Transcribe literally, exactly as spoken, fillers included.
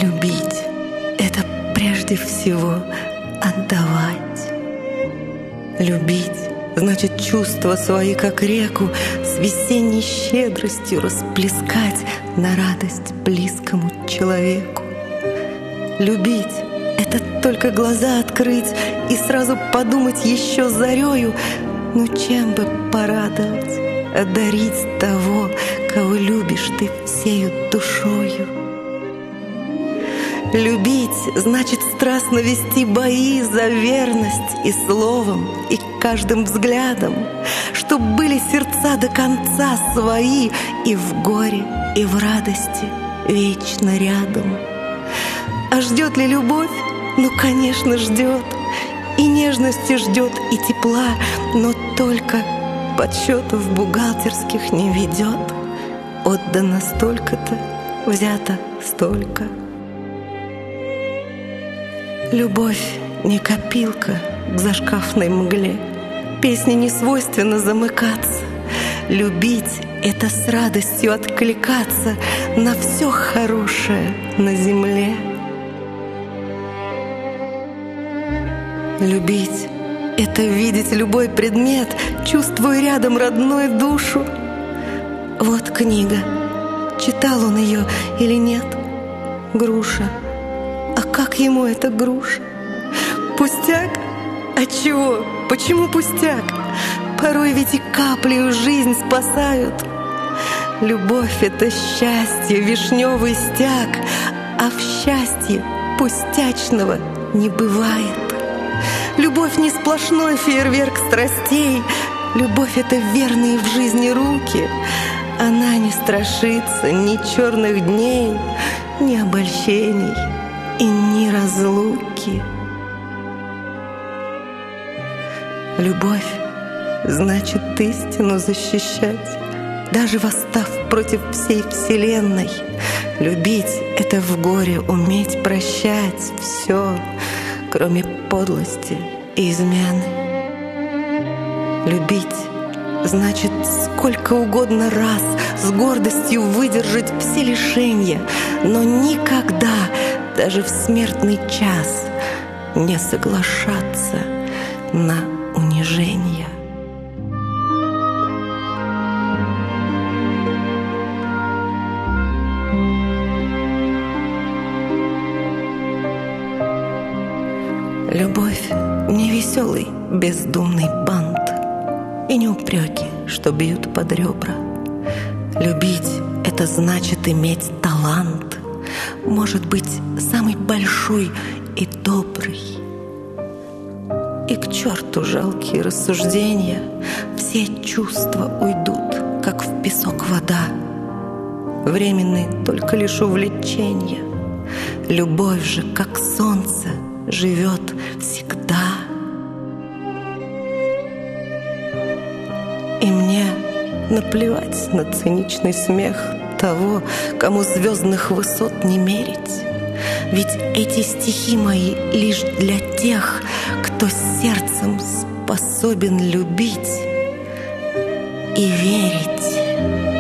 Любить — это прежде всего отдавать. Любить значит чувства свои, как реку, с весенней щедростью расплескать на радость близкому человеку. Любить — это только глаза открыть и сразу подумать еще зарею, ну чем бы порадовать, одарить того, кого любишь ты всею душою. Любить значит страстно вести бои за верность и словом, и каждым взглядом, чтоб были сердца до конца свои и в горе, и в радости вечно рядом. А ждет ли любовь? Ну, конечно, ждет. И нежности ждет, и тепла, но только подсчетов бухгалтерских не ведет. Отдано столько-то, взято столько. Любовь не копилка к зашкафной мгле. Песне не свойственно замыкаться. Любить — это с радостью откликаться на все хорошее на земле. Любить — это видеть любой предмет, чувствуя рядом родную душу. Вот книга. Читал он ее или нет? Груша. А как ему эта груша? Пустяк? А чего? Почему пустяк? Порой ведь и каплею жизнь спасают. Любовь — это счастье, вишневый стяг, а в счастье пустячного не бывает. Любовь не сплошной фейерверк страстей. Любовь — это верные в жизни руки. Она не страшится ни черных дней, ни обольщений и ни разлуки. Любовь значит истину защищать, даже восстав против всей вселенной. Любить — это в горе уметь прощать все, кроме подлости и измены. Любить значит сколько угодно раз с гордостью выдержать все лишения, но никогда, даже в смертный час, не соглашаться на унижение. Любовь — не веселый, бездумный бант и не упреки, что бьют под ребра. Любить — это значит иметь талант, может быть, самый большой и добрый. И к черту жалкие рассуждения, все чувства уйдут, как в песок вода. Временные только лишь увлечения. Любовь же, как солнце, живет всегда. И мне наплевать на циничный смех того, кому звездных высот не мерить. Ведь эти стихи мои лишь для тех, кто сердцем способен любить и верить.